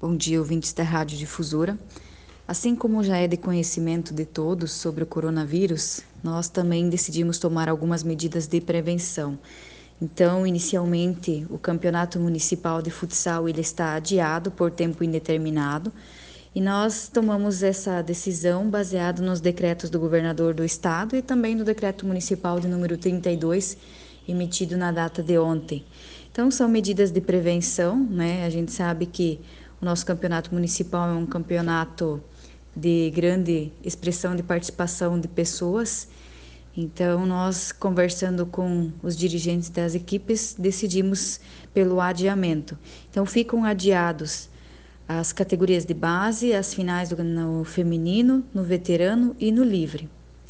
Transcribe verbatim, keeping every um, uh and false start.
Bom dia, ouvintes da Rádio Difusora. Assim como já é de conhecimento de todos sobre o coronavírus, nós também decidimos tomar algumas medidas de prevenção. Então, inicialmente, o Campeonato Municipal de Futsal ele está adiado por tempo indeterminado e nós tomamos essa decisão baseado nos decretos do governador do estado e também no decreto municipal de número trinta e dois, emitido na data de ontem. Então, são medidas de prevenção, né? A gente sabe que o nosso campeonato municipal é um campeonato de grande expressão de participação de pessoas. Então, nós, conversando com os dirigentes das equipes, decidimos pelo adiamento. Então, ficam adiados as categorias de base, as finais do, no feminino, no veterano e no livre.